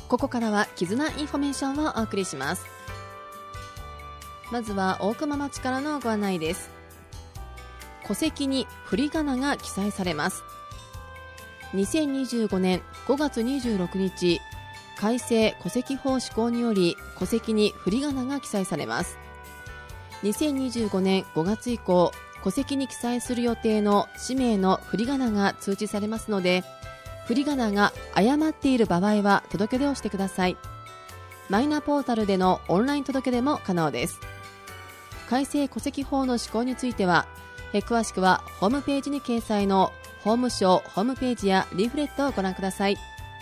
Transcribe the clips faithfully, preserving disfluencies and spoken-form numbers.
ここからは絆インフォメーションをお送りします。まずは大熊町からのご案内です。戸籍に振り仮名が記載されます。にせんにじゅうごねんごがつにじゅうろくにち、改正戸籍法施行により戸籍に振り仮名が記載されます。にせんにじゅうごねんごがつ以降、戸籍に記載する予定の氏名の振り仮名が通知されますので、振り仮名が誤っている場合は届け出をしてください。マイナポータルでのオンライン届け出も可能です。改正戸籍法の施行については、え詳しくはホームページに掲載の法務省ホームページやリーフレットをご覧ください。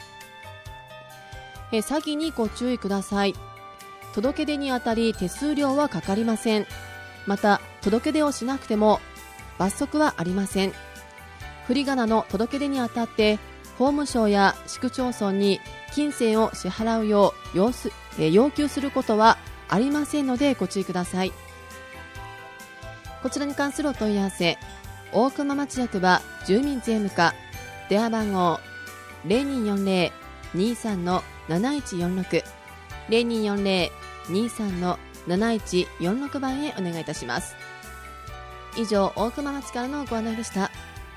え詐欺にご注意ください。届け出にあたり手数料はかかりません。また届け出をしなくても罰則はありません。振り仮名の届け出にあたって法務省や市区町村に金銭を支払うよう 要す、え要求することはありませんのでご注意ください。こちらに関するお問い合わせ、大熊町役場住民税務課、電話番号 ゼロにーよんゼロ にーさん なないちよんろく ゼロにーよんゼロ にーさん なないちよんろく 番へお願いいたします。以上、大熊町からのご案内でした。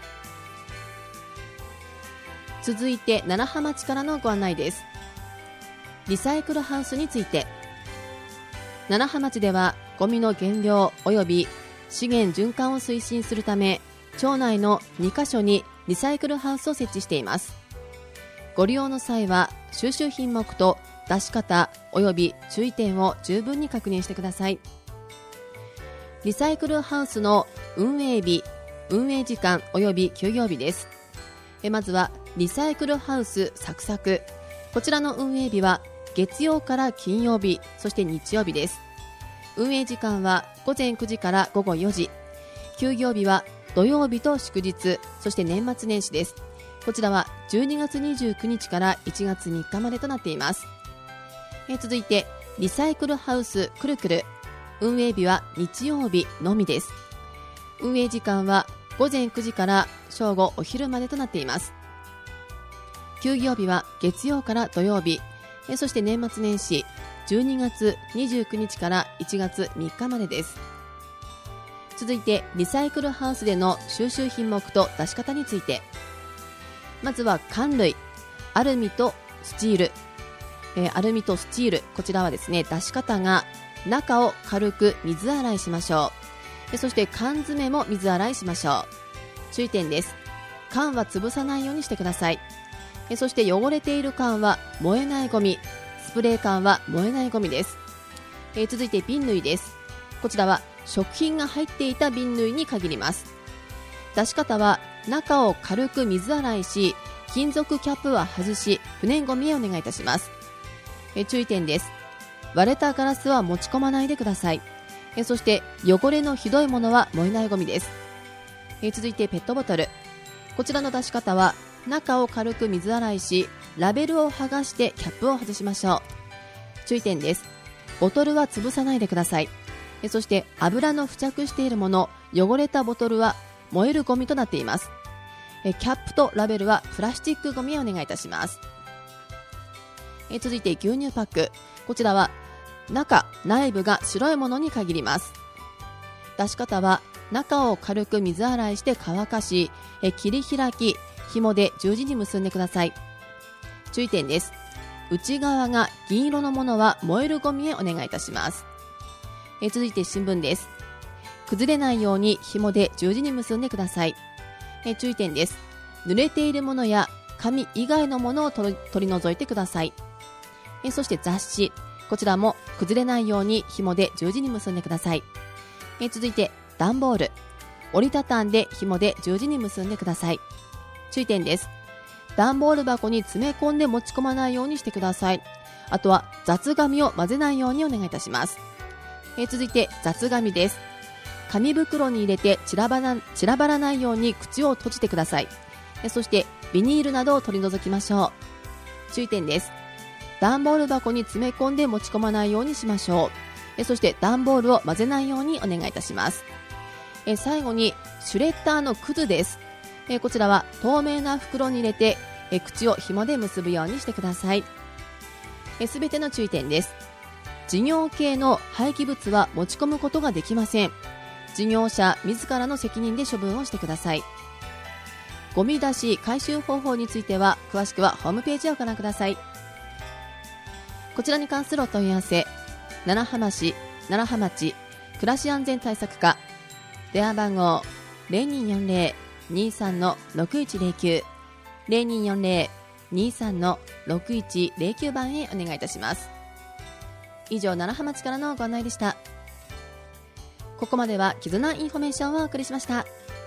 続いて楢葉町からのご案内です。リサイクルハウスについて、楢葉町ではゴミの減量及び資源循環を推進するため、町内のにカ所にリサイクルハウスを設置しています。ご利用の際は収集品目と出し方及び注意点を十分に確認してください。リサイクルハウスの運営日、運営時間及び休業日です。えまずはリサイクルハウスサクサク、こちらの運営日は月曜から金曜日、そして日曜日です。運営時間はごぜんくじからごごよじ、休業日は土曜日と祝日、そして年末年始です。こちらはじゅうにがつにじゅうくにちからいちがつみっかまでとなっています。え続いてリサイクルハウスくるくる、運営日は日曜日のみです。運営時間はごぜんくじから正午お昼までとなっています。休業日は月曜から土曜日、えそして年末年始じゅうにがつにじゅうくにちからいちがつみっかまでです。続いてリサイクルハウスでの収集品目と出し方について、まずは缶類、アルミとスチール、えー、アルミとスチール、こちらはですね、出し方が中を軽く水洗いしましょう。でそして缶詰も水洗いしましょう。注意点です。缶は潰さないようにしてください。えそして汚れている缶は燃えないゴミ、スプレー缶は燃えないゴミです。えー、続いて瓶類です。こちらは食品が入っていた瓶類に限ります。出し方は中を軽く水洗いし、金属キャップは外し、不燃ゴミへお願いいたします。えー、注意点です。割れたガラスは持ち込まないでください。えー、そして汚れのひどいものは燃えないゴミです。えー、続いてペットボトル、こちらの出し方は中を軽く水洗いし、ラベルを剥がしてキャップを外しましょう。注意点です。ボトルは潰さないでください。えそして油の付着しているもの、汚れたボトルは燃えるゴミとなっています。えキャップとラベルはプラスチックゴミをお願いいたします。え続いて牛乳パック、こちらは中、内部が白いものに限ります。出し方は中を軽く水洗いして乾かし、え切り開き、紐で十字に結んでください。注意点です。内側が銀色のものは燃えるゴミへお願いいたします。え続いて新聞です。崩れないように紐で十字に結んでください。え注意点です。濡れているものや紙以外のものを取り、取り除いてください。えそして雑誌、こちらも崩れないように紐で十字に結んでください。え続いて段ボール、折りたたんで紐で十字に結んでください。注意点です。段ボール箱に詰め込んで持ち込まないようにしてください。あとは雑紙を混ぜないようにお願いいたします。えー、続いて雑紙です。紙袋に入れて散らばら、散らばらないように口を閉じてください。えー、そしてビニールなどを取り除きましょう。注意点です。段ボール箱に詰め込んで持ち込まないようにしましょう。えー、そして段ボールを混ぜないようにお願いいたします。えー、最後にシュレッダーのくずです。えー、こちらは透明な袋に入れて、えー、口を紐で結ぶようにしてください。 すべての注意点です。事業系の廃棄物は持ち込むことができません。事業者自らの責任で処分をしてください。ゴミ出し回収方法については詳しくはホームページをご覧ください。こちらに関するお問い合わせ、七浜市七浜町暮らし安全対策課、電話番号 ゼロにーよんゼロ にーさん のろくいちゼロきゅう ゼロにーよんゼロ にーさん のろくいちゼロきゅう番へお願いいたします。以上、七浜町からのご案内でした。ここまでは絆インフォメーションをお送りしました。